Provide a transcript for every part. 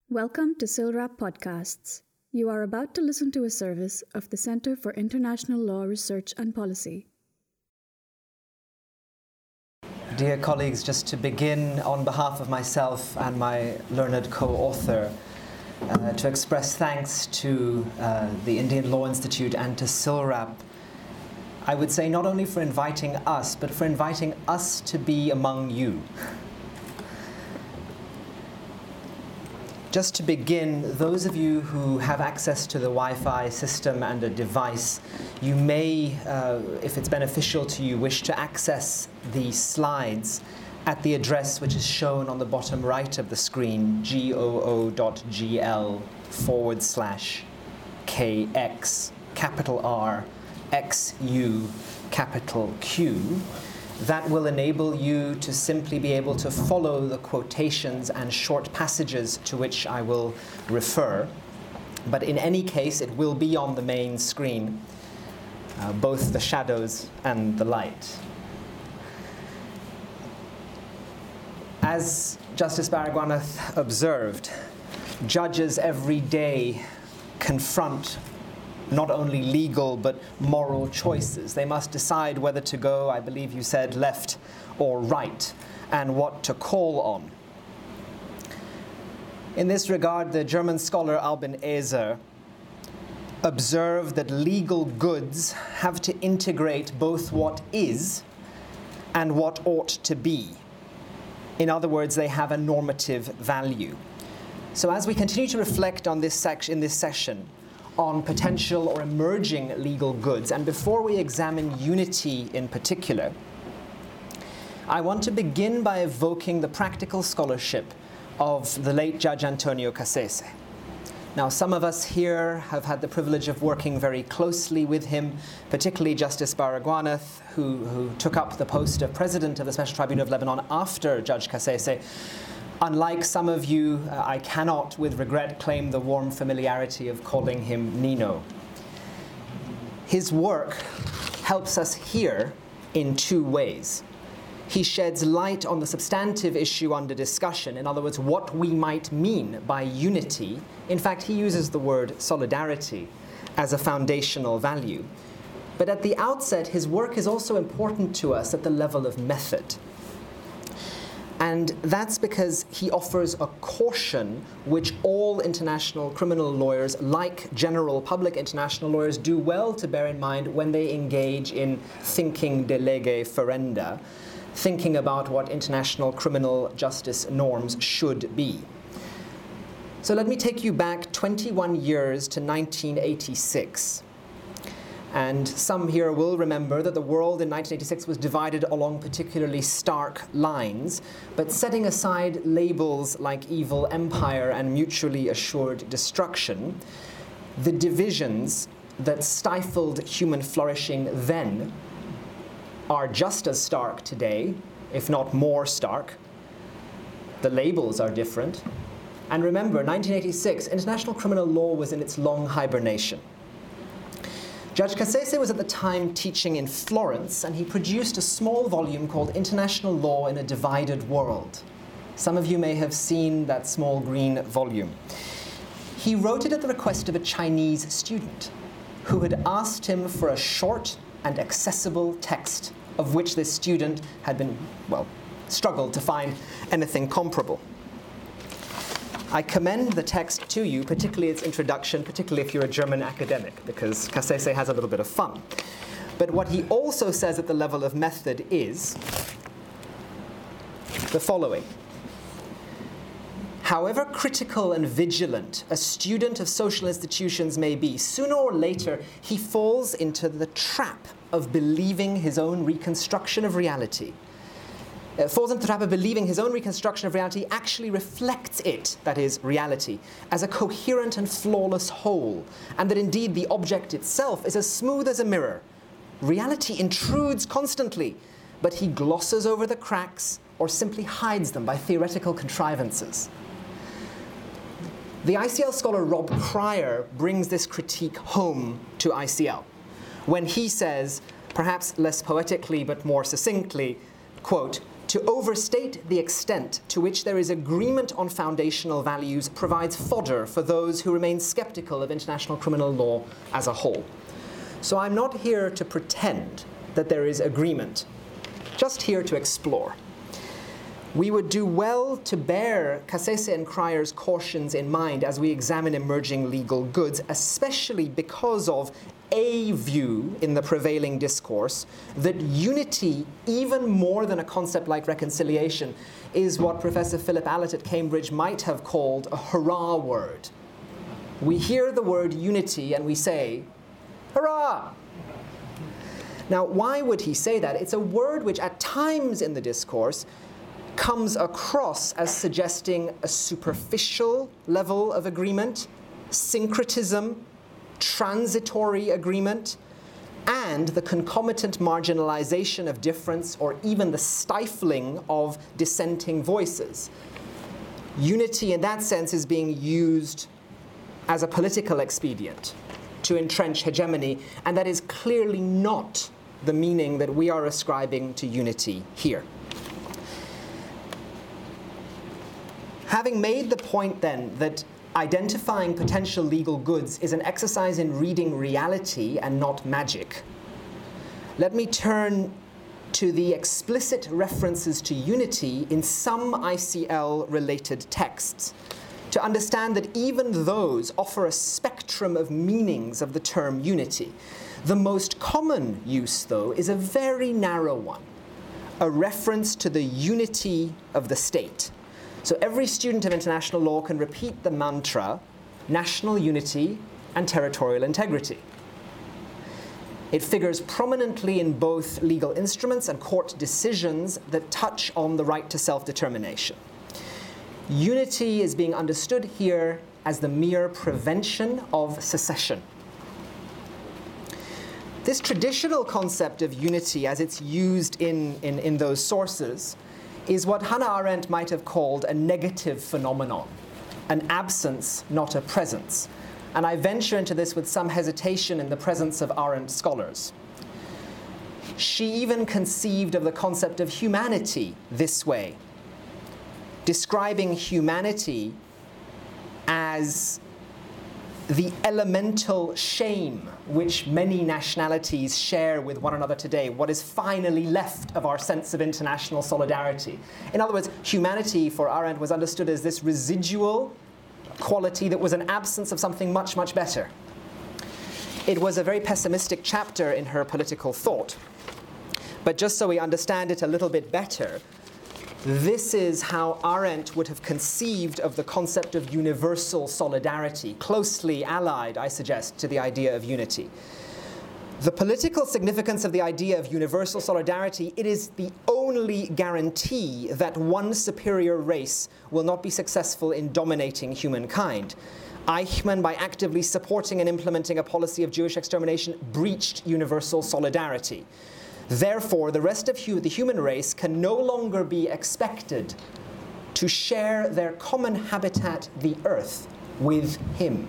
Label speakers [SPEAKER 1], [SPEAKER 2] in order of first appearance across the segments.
[SPEAKER 1] Welcome to SILRAP Podcasts. You are about to listen to a service of the Center for International Law Research and Policy.
[SPEAKER 2] Dear colleagues, just to begin on behalf of myself and my learned co-author, to express thanks to the Indian Law Institute and to SILRAP, I would say not only for inviting us, but for inviting us to be among you. Just to begin, those of you who have access to the Wi-Fi system and a device, you may, if it's beneficial to you, wish to access the slides at the address which is shown on the bottom right of the screen, goo.gl/KX, capital R, XU, capital Q. That will enable you to simply be able to follow the quotations and short passages to which I will refer. But in any case, it will be on the main screen, both the shadows and the light. As Justice Baraguanath observed, judges every day confront not only legal but moral choices. They must decide whether to go, I believe you said, left or right, and what to call on. In this regard, the German scholar Albin Ezer observed that legal goods have to integrate both what is and what ought to be. In other words, they have a normative value. So as we continue to reflect on this in this session, on potential or emerging legal goods, and before we examine unity in particular, I want to begin by evoking the practical scholarship of the late Judge Antonio Cassese. Now, some of us here have had the privilege of working very closely with him, particularly Justice Baraguanath, who took up the post of President of the Special Tribunal of Lebanon after Judge Cassese. Unlike some of you, I cannot, with regret, claim the warm familiarity of calling him Nino. His work helps us here in two ways. He sheds light on the substantive issue under discussion, in other words, what we might mean by unity. In fact, he uses the word solidarity as a foundational value. But at the outset, his work is also important to us at the level of method. And that's because he offers a caution which all international criminal lawyers, like general public international lawyers, do well to bear in mind when they engage in thinking de lege ferenda, thinking about what international criminal justice norms should be. So let me take you back 21 years to 1986. And some here will remember that the world in 1986 was divided along particularly stark lines, but setting aside labels like evil empire and mutually assured destruction, the divisions that stifled human flourishing then are just as stark today, if not more stark. The labels are different. And remember, 1986, international criminal law was in its long hibernation. Judge Cassese was at the time teaching in Florence, and he produced a small volume called International Law in a Divided World. Some of you may have seen that small green volume. He wrote it at the request of a Chinese student who had asked him for a short and accessible text of which this student had struggled to find anything comparable. I commend the text to you, particularly its introduction, particularly if you're a German academic, because Cassese has a little bit of fun. But what he also says at the level of method is the following. However critical and vigilant a student of social institutions may be, sooner or later he falls into the trap of believing his own reconstruction of reality. Falls into the trap of believing his own reconstruction of reality actually reflects it, that is, reality, as a coherent and flawless whole, and that indeed the object itself is as smooth as a mirror. Reality intrudes constantly, but he glosses over the cracks or simply hides them by theoretical contrivances. The ICL scholar Rob Cryer brings this critique home to ICL when he says, perhaps less poetically but more succinctly, quote, To overstate the extent to which there is agreement on foundational values provides fodder for those who remain skeptical of international criminal law as a whole. So I'm not here to pretend that there is agreement, just here to explore. We would do well to bear Cassese and Cryer's cautions in mind as we examine emerging legal goods, especially because of a view in the prevailing discourse that unity, even more than a concept like reconciliation, is what Professor Philip Allott at Cambridge might have called a hurrah word. We hear the word unity and we say, hurrah! Now, why would he say that? It's a word which at times in the discourse comes across as suggesting a superficial level of agreement, syncretism, transitory agreement, and the concomitant marginalization of difference or even the stifling of dissenting voices. Unity in that sense is being used as a political expedient to entrench hegemony, and that is clearly not the meaning that we are ascribing to unity here. Having made the point then that identifying potential legal goods is an exercise in reading reality and not magic, let me turn to the explicit references to unity in some ICL-related texts to understand that even those offer a spectrum of meanings of the term unity. The most common use, though, is a very narrow one, a reference to the unity of the state. So every student of international law can repeat the mantra, national unity and territorial integrity. It figures prominently in both legal instruments and court decisions that touch on the right to self-determination. Unity is being understood here as the mere prevention of secession. This traditional concept of unity as it's used in those sources is what Hannah Arendt might have called a negative phenomenon, an absence, not a presence. And I venture into this with some hesitation in the presence of Arendt scholars. She even conceived of the concept of humanity this way, describing humanity as the elemental shame which many nationalities share with one another today, what is finally left of our sense of international solidarity. In other words, humanity for Arendt was understood as this residual quality that was an absence of something much, much better. It was a very pessimistic chapter in her political thought. But just so we understand it a little bit better, this is how Arendt would have conceived of the concept of universal solidarity, closely allied, I suggest, to the idea of unity. The political significance of the idea of universal solidarity, it is the only guarantee that one superior race will not be successful in dominating humankind. Eichmann, by actively supporting and implementing a policy of Jewish extermination, breached universal solidarity. Therefore, the rest of the human race can no longer be expected to share their common habitat, the earth, with him.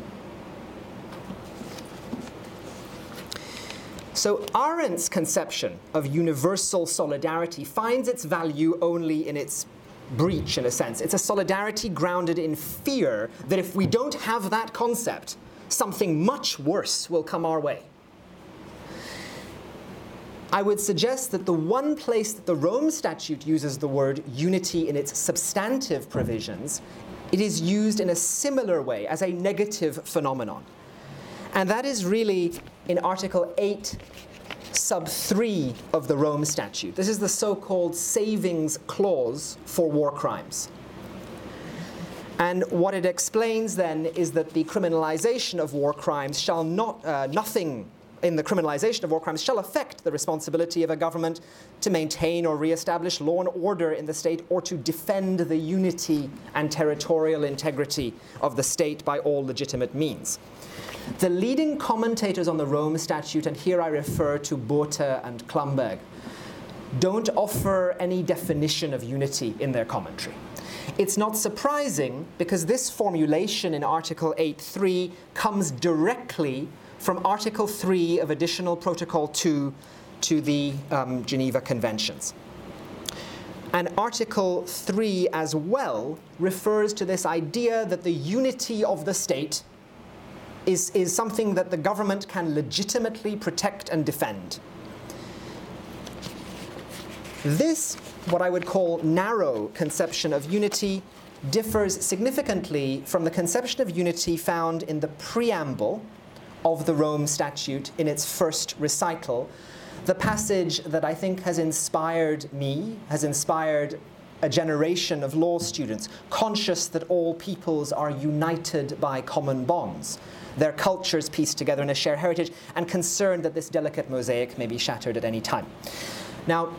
[SPEAKER 2] So Arendt's conception of universal solidarity finds its value only in its breach, in a sense. It's a solidarity grounded in fear that if we don't have that concept, something much worse will come our way. I would suggest that the one place that the Rome Statute uses the word unity in its substantive provisions, it is used in a similar way as a negative phenomenon. And that is really in Article 8, sub 3 of the Rome Statute. This is the so-called savings clause for war crimes. And what it explains then is that the criminalization of war crimes shall not, nothing in the criminalization of war crimes shall affect the responsibility of a government to maintain or reestablish law and order in the state or to defend the unity and territorial integrity of the state by all legitimate means. The leading commentators on the Rome Statute, and here I refer to Botha and Klumberg, don't offer any definition of unity in their commentary. It's not surprising because this formulation in Article 8.3 comes directly from Article 3 of Additional Protocol 2 to the Geneva Conventions. And Article 3 as well refers to this idea that the unity of the state is something that the government can legitimately protect and defend. This, what I would call narrow conception of unity, differs significantly from the conception of unity found in the preamble of the Rome Statute in its first recital, the passage that I think has inspired me, has inspired a generation of law students, conscious that all peoples are united by common bonds, their cultures pieced together in a shared heritage, and concerned that this delicate mosaic may be shattered at any time. Now,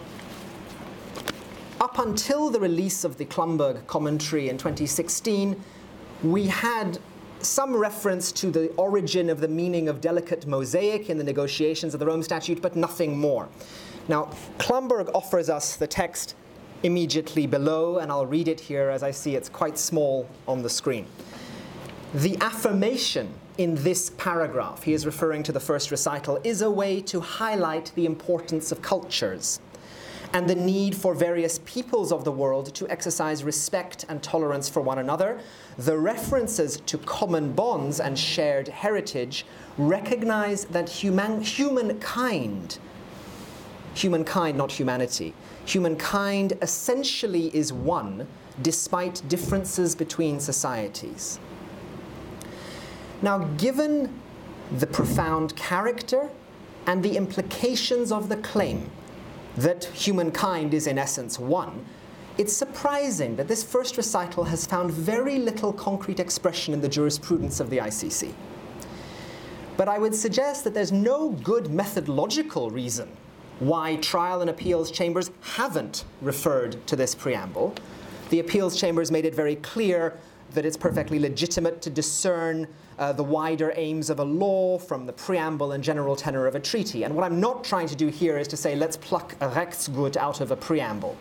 [SPEAKER 2] up until the release of the Klumberg commentary in 2016, we had some reference to the origin of the meaning of delicate mosaic in the negotiations of the Rome Statute, but nothing more. Now, Klumberg offers us the text immediately below, and I'll read it here as I see it's quite small on the screen. The affirmation in this paragraph, he is referring to the first recital, is a way to highlight the importance of cultures and the need for various peoples of the world to exercise respect and tolerance for one another. The references to common bonds and shared heritage recognize that humankind, not humanity, humankind essentially is one despite differences between societies. Now, given the profound character and the implications of the claim that humankind is in essence one, it's surprising that this first recital has found very little concrete expression in the jurisprudence of the ICC. But I would suggest that there's no good methodological reason why trial and appeals chambers haven't referred to this preamble. The appeals chambers made it very clear that it's perfectly legitimate to discern the wider aims of a law from the preamble and general tenor of a treaty. And what I'm not trying to do here is to say, let's pluck a Rechtsgut out of a preamble.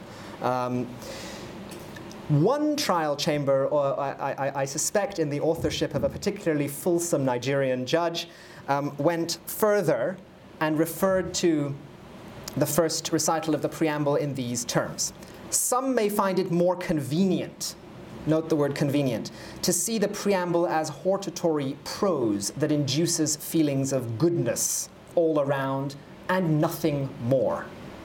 [SPEAKER 2] One trial chamber, or I suspect in the authorship of a particularly fulsome Nigerian judge, went further and referred to the first recital of the preamble in these terms. Some may find it more convenient, note the word convenient, to see the preamble as hortatory prose that induces feelings of goodness all around and nothing more.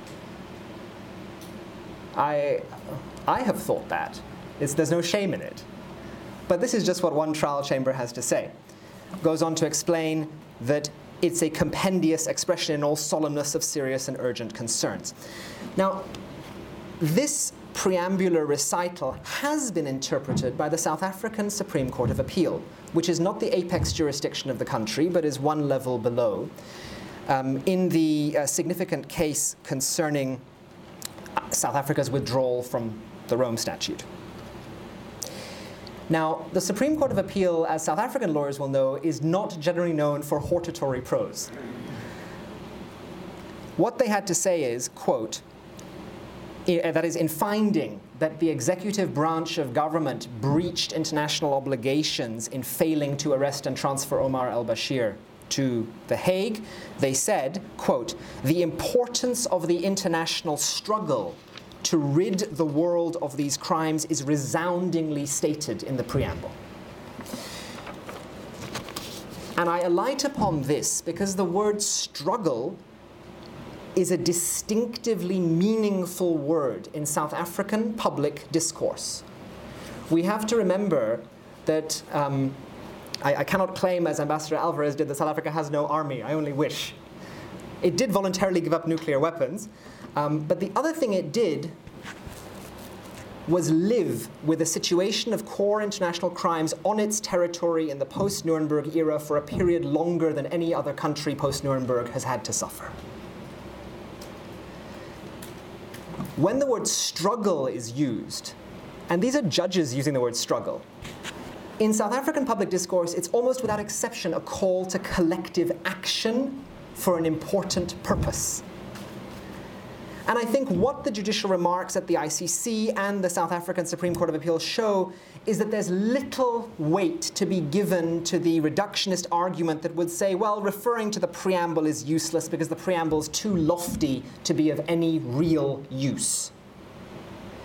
[SPEAKER 2] I have thought that. There's no shame in it. But this is just what one trial chamber has to say. Goes on to explain that it's a compendious expression in all solemnness of serious and urgent concerns. Now, this preambular recital has been interpreted by the South African Supreme Court of Appeal, which is not the apex jurisdiction of the country, but is one level below, in the significant case concerning South Africa's withdrawal from the Rome Statute. Now, the Supreme Court of Appeal, as South African lawyers will know, is not generally known for hortatory prose. What they had to say is, quote, that is, in finding that the executive branch of government breached international obligations in failing to arrest and transfer Omar al-Bashir to The Hague, they said, quote, the importance of the international struggle to rid the world of these crimes is resoundingly stated in the preamble. And I alight upon this because the word struggle is a distinctively meaningful word in South African public discourse. We have to remember that I cannot claim, as Ambassador Alvarez did, that South Africa has no army. I only wish. It did voluntarily give up nuclear weapons, but the other thing it did was live with a situation of core international crimes on its territory in the post-Nuremberg era for a period longer than any other country post-Nuremberg has had to suffer. When the word struggle is used, and these are judges using the word struggle, in South African public discourse, it's almost without exception a call to collective action for an important purpose. And I think what the judicial remarks at the ICC and the South African Supreme Court of Appeal show is that there's little weight to be given to the reductionist argument that would say, well, referring to the preamble is useless because the preamble is too lofty to be of any real use.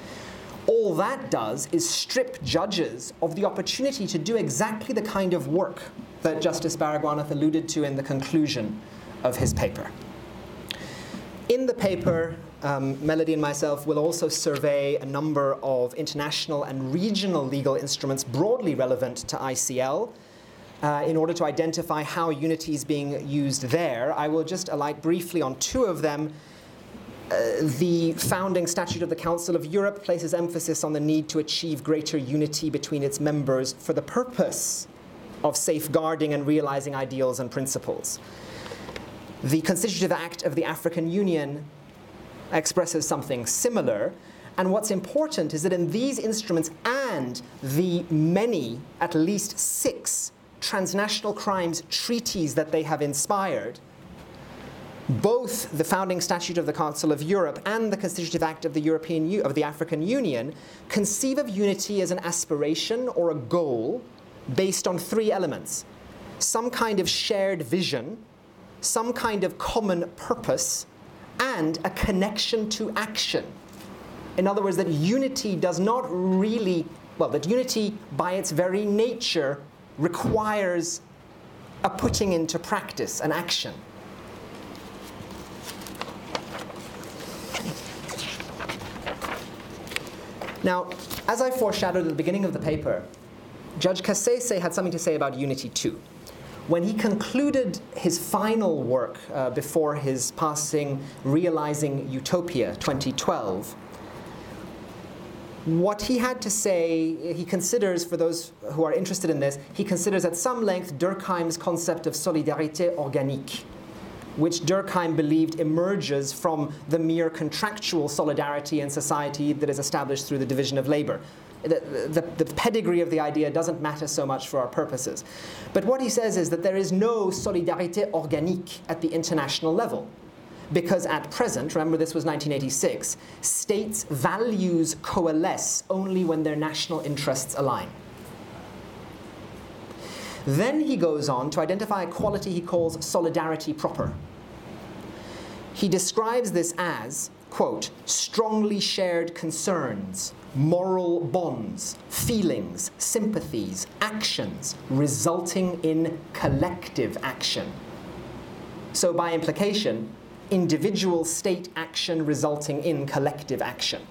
[SPEAKER 2] all that does is strip judges of the opportunity to do exactly the kind of work that Justice Baragwanath alluded to in the conclusion of his paper. In the paper, Melody and myself will also survey a number of international and regional legal instruments broadly relevant to ICL in order to identify how unity is being used there. I will just alight briefly on two of them. The founding statute of the Council of Europe places emphasis on the need to achieve greater unity between its members for the purpose of safeguarding and realizing ideals and principles. The Constitutive Act of the African Union expresses something similar, and what's important is that in these instruments and the many, at least 6, transnational crimes treaties that they have inspired, both the founding statute of the Council of Europe and the Constitutive Act of the African Union conceive of unity as an aspiration or a goal based on 3 elements: some kind of shared vision, some kind of common purpose, and a connection to action. In other words, that unity does not really, that unity by its very nature requires a putting into practice, an action. Now, as I foreshadowed at the beginning of the paper, Judge Kasese had something to say about unity too. When he concluded his final work before his passing, Realizing Utopia 2012, what he had to say, he considers, for those who are interested in this, he considers at some length Durkheim's concept of solidarité organique, which Durkheim believed emerges from the mere contractual solidarity in society that is established through the division of labor. The pedigree of the idea doesn't matter so much for our purposes. But what he says is that there is no solidarité organique at the international level, because at present, remember this was 1986, states' values coalesce only when their national interests align. Then he goes on to identify a quality he calls solidarity proper. He describes this as, quote, strongly shared concerns, moral bonds, feelings, sympathies, actions resulting in collective action. So by implication, individual state action resulting in collective action.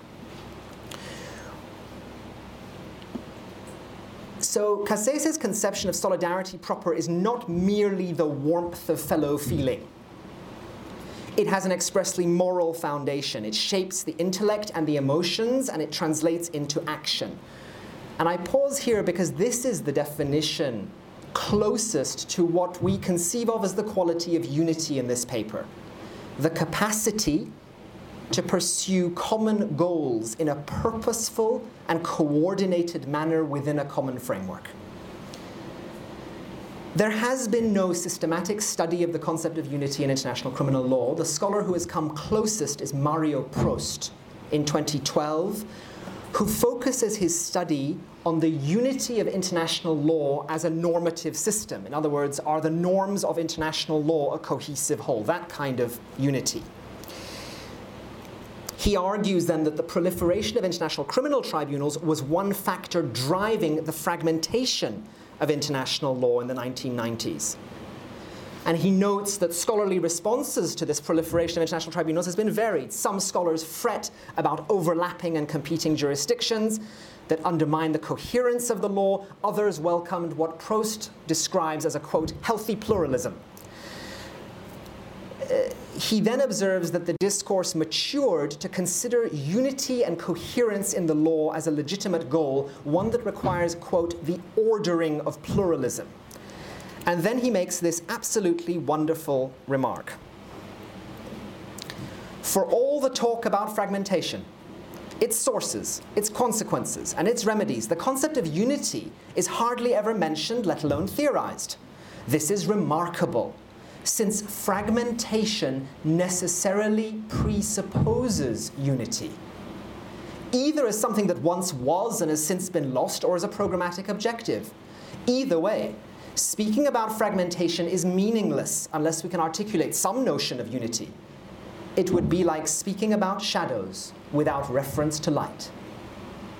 [SPEAKER 2] So Kasese's conception of solidarity proper is not merely the warmth of fellow feeling. It has an expressly moral foundation. It shapes the intellect and the emotions, and it translates into action. And I pause here because this is the definition closest to what we conceive of as the quality of unity in this paper. The capacity to pursue common goals in a purposeful and coordinated manner within a common framework. There has been no systematic study of the concept of unity in international criminal law. The scholar who has come closest is Mario Prost in 2012, who focuses his study on the unity of international law as a normative system. In other words, are the norms of international law a cohesive whole? That kind of unity. He argues then that the proliferation of international criminal tribunals was one factor driving the fragmentation of international law in the 1990s. And he notes that scholarly responses to this proliferation of international tribunals has been varied. Some scholars fret about overlapping and competing jurisdictions that undermine the coherence of the law. Others welcomed what Prost describes as a, quote, healthy pluralism. He then observes that the discourse matured to consider unity and coherence in the law as a legitimate goal, one that requires, quote, the ordering of pluralism. And then he makes this absolutely wonderful remark. For all the talk about fragmentation, its sources, its consequences, and its remedies, the concept of unity is hardly ever mentioned, let alone theorized. This is remarkable, since fragmentation necessarily presupposes unity, either as something that once was and has since been lost, or as a programmatic objective. Either way, speaking about fragmentation is meaningless unless we can articulate some notion of unity. It would be like speaking about shadows without reference to light.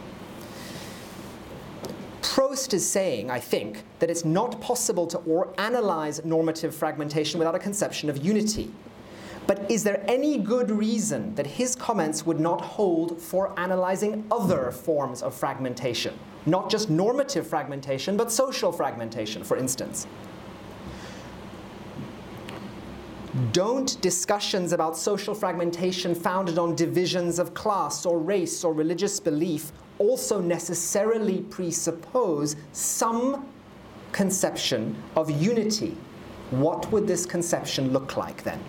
[SPEAKER 2] Proust is saying, I think, that it's not possible to analyze normative fragmentation without a conception of unity. But is there any good reason that his comments would not hold for analyzing other forms of fragmentation? Not just normative fragmentation, but social fragmentation, for instance. Don't discussions about social fragmentation founded on divisions of class or race or religious belief also necessarily presuppose some conception of unity? What would this conception look like then?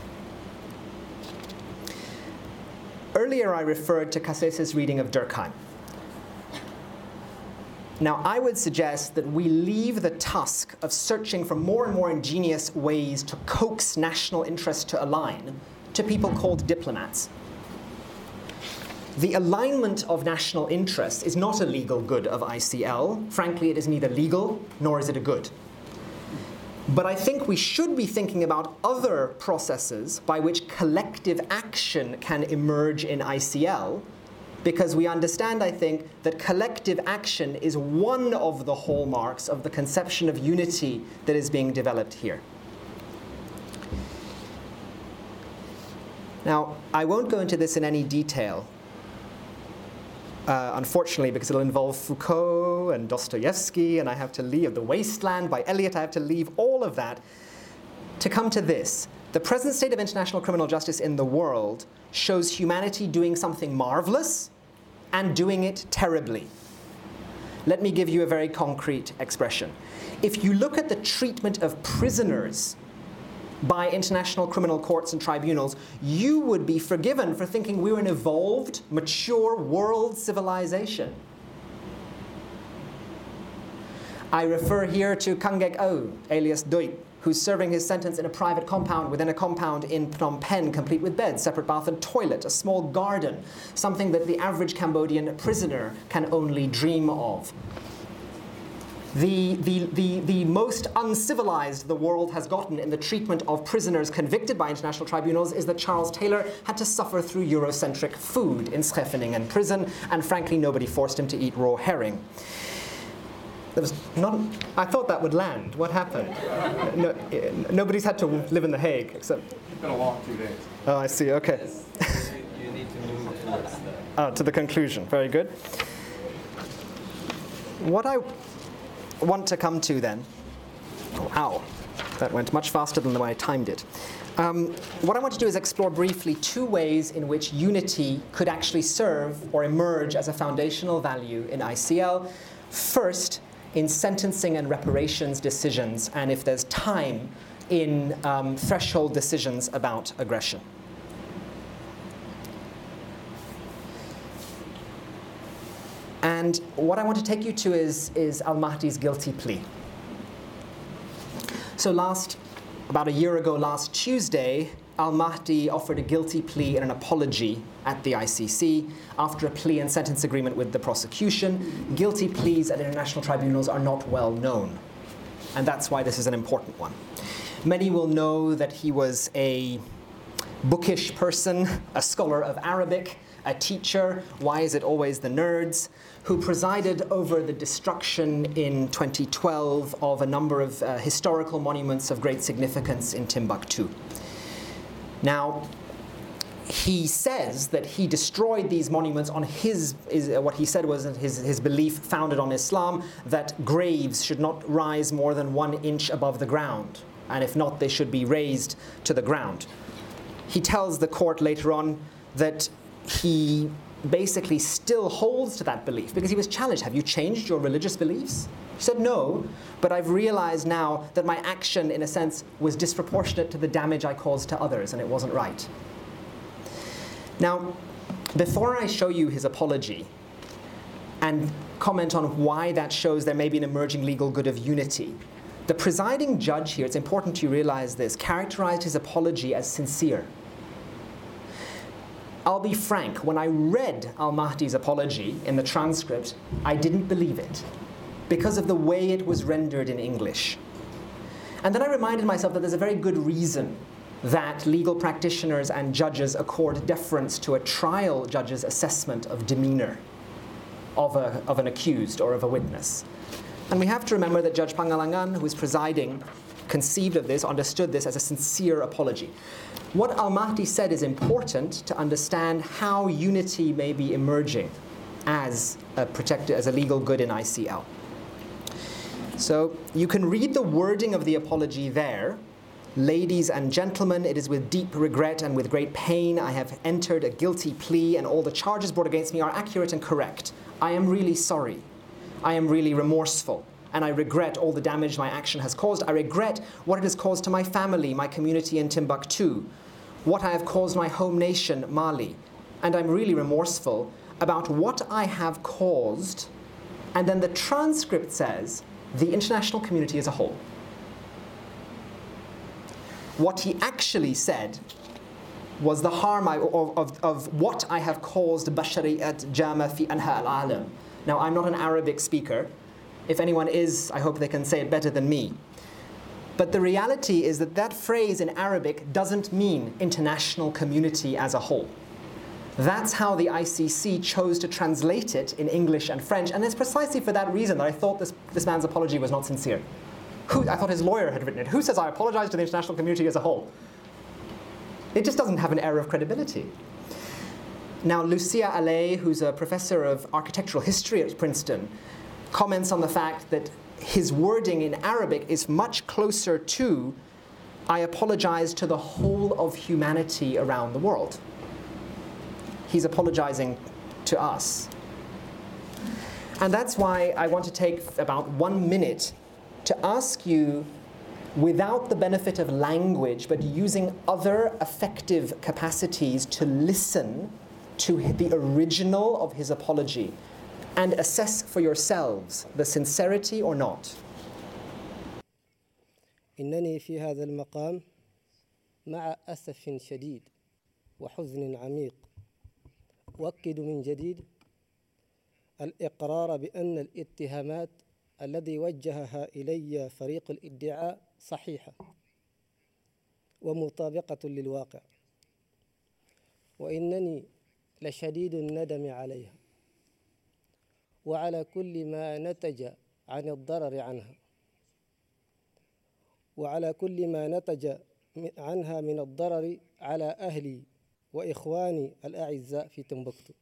[SPEAKER 2] Earlier I referred to Cassés's reading of Durkheim. Now, I would suggest that we leave the task of searching for more and more ingenious ways to coax national interest to align to people called diplomats. The alignment of national interests is not a legal good of ICL. Frankly, it is neither legal nor is it a good. But I think we should be thinking about other processes by which collective action can emerge in ICL, because we understand, I think, that collective action is one of the hallmarks of the conception of unity that is being developed here. Now, I won't go into this in any detail, unfortunately, because it'll involve Foucault and Dostoevsky, and I have to leave The Wasteland by Eliot. I have to leave all of that to come to this. The present state of international criminal justice in the world shows humanity doing something marvelous and doing it terribly. Let me give you a very concrete expression. If you look at the treatment of prisoners by international criminal courts and tribunals, you would be forgiven for thinking we're an evolved, mature world civilization. I refer here to Kangek Au, alias Doit, who's serving his sentence in a private compound within a compound in Phnom Penh, complete with bed, separate bath and toilet, a small garden, something that the average Cambodian prisoner can only dream of. The most uncivilized the world has gotten in the treatment of prisoners convicted by international tribunals is that Charles Taylor had to suffer through Eurocentric food in Scheveningen prison, and frankly nobody forced him to eat raw herring. There was I thought that would land. What happened? No, nobody's had to live in The Hague except...
[SPEAKER 3] It's been a long 2 days.
[SPEAKER 2] Oh, I see, okay.
[SPEAKER 3] You need to move towards the...
[SPEAKER 2] To the conclusion, very good. What I want to come to then... Oh, ow. That went much faster than the way I timed it. What I want to do is explore briefly two ways in which unity could actually serve or emerge as a foundational value in ICL. First, in sentencing and reparations decisions, and if there's time, in threshold decisions about aggression. And what I want to take you to is Al-Mahdi's guilty plea. So about a year ago, last Tuesday, Al-Mahdi offered a guilty plea and an apology at the ICC after a plea and sentence agreement with the prosecution. Guilty pleas at international tribunals are not well known, and that's why this is an important one. Many will know that he was a bookish person, a scholar of Arabic, a teacher, why is it always the nerds, who presided over the destruction in 2012 of a number of historical monuments of great significance in Timbuktu. Now, he says that he destroyed these monuments on what he said was his belief founded on Islam, that graves should not rise more than 1 inch above the ground, and if not, they should be razed to the ground. He tells the court later on that he basically still holds to that belief because he was challenged. Have you changed your religious beliefs? He said, no, but I've realized now that my action, in a sense, was disproportionate to the damage I caused to others, and it wasn't right. Now, before I show you his apology and comment on why that shows there may be an emerging legal good of unity, the presiding judge here, it's important to realize this, characterized his apology as sincere. I'll be frank, when I read Al-Mahdi's apology in the transcript, I didn't believe it because of the way it was rendered in English. And then I reminded myself that there's a very good reason that legal practitioners and judges accord deference to a trial judge's assessment of demeanor. of an accused or of a witness. And we have to remember that Judge Pangalangan, who was presiding, conceived of this, understood this as a sincere apology. What Al-Mahdi said is important to understand how unity may be emerging as a legal good in ICL. So you can read the wording of the apology there. Ladies and gentlemen, it is with deep regret and with great pain I have entered a guilty plea, and all the charges brought against me are accurate and correct. I am really sorry. I am really remorseful, and I regret all the damage my action has caused. I regret what it has caused to my family, my community in Timbuktu, what I have caused my home nation, Mali, and I'm really remorseful about what I have caused. And then the transcript says, the international community as a whole. What he actually said was the harm of what I have caused Bashariyat Jama fi Anha al-Alam. Now, I'm not an Arabic speaker. If anyone is, I hope they can say it better than me. But the reality is that that phrase in Arabic doesn't mean international community as a whole. That's how the ICC chose to translate it in English and French, and it's precisely for that reason that I thought this man's apology was not sincere. I thought his lawyer had written it. Who says I apologize to the international community as a whole? It just doesn't have an air of credibility. Now, Lucia Allais, who's a professor of architectural history at Princeton, comments on the fact that his wording in Arabic is much closer to, I apologize to the whole of humanity around the world. He's apologizing to us. And that's why I want to take about 1 minute to ask you, without the benefit of language, but using other effective capacities, to listen to the original of his apology and assess for yourselves the sincerity or not.
[SPEAKER 4] إنني في هذا المقام مع أسف شديد وحزن عميق أؤكد من جديد الإقرار بأن الاتهامات الذي وجهها إلي فريق الادعاء صحيحة ومطابقة للواقع، وإنني لشديد الندم عليها وعلى كل ما نتج عن الضرر عنها وعلى كل ما نتج عنها من الضرر على أهلي وإخواني الأعزاء في تمبكتو،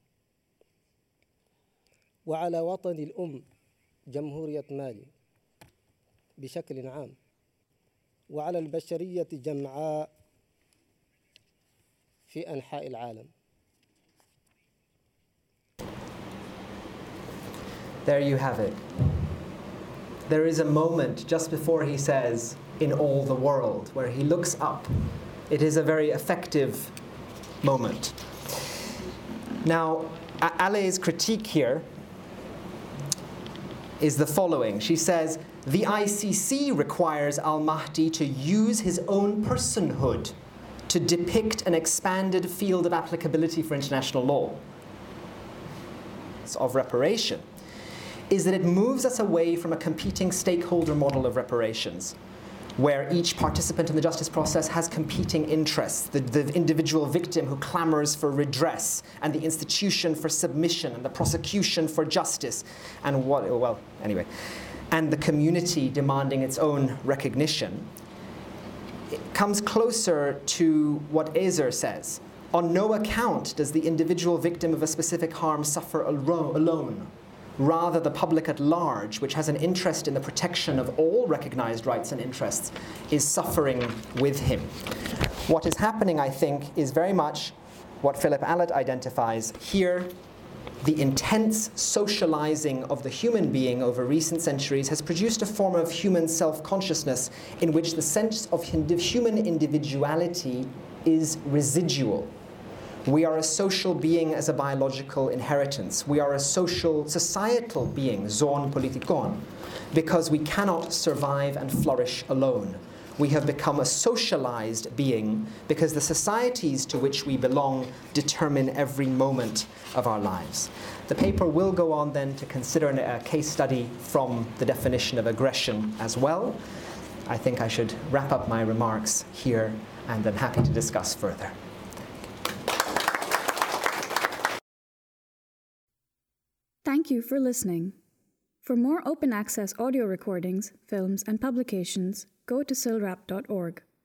[SPEAKER 4] وعلى وطني الأم جمهورية مالي بشكل عام، وعلى البشرية جمعاء في أنحاء العالم.
[SPEAKER 2] There you have it. There is a moment just before he says, in all the world, where he looks up. It is a very effective moment. Now, Allais's critique here is the following. She says, the ICC requires Al-Mahdi to use his own personhood to depict an expanded field of applicability for international law of reparation, is that it moves us away from a competing stakeholder model of reparations, where each participant in the justice process has competing interests, the individual victim who clamors for redress, and the institution for submission, and the prosecution for justice, and and the community demanding its own recognition. It comes closer to what Ezer says. On no account does the individual victim of a specific harm suffer alone. Rather, the public at large, which has an interest in the protection of all recognized rights and interests, is suffering with him. What is happening, I think, is very much what Philip Allott identifies here. The intense socializing of the human being over recent centuries has produced a form of human self-consciousness in which the sense of human individuality is residual. We are a social being as a biological inheritance. We are a societal being, zoon politikon, because we cannot survive and flourish alone. We have become a socialized being because the societies to which we belong determine every moment of our lives. The paper will go on then to consider a case study from the definition of aggression as well. I think I should wrap up my remarks here, and I'm happy to discuss further.
[SPEAKER 1] Thank thank you for listening. For more open access audio recordings, films, and publications, go to silrap.org.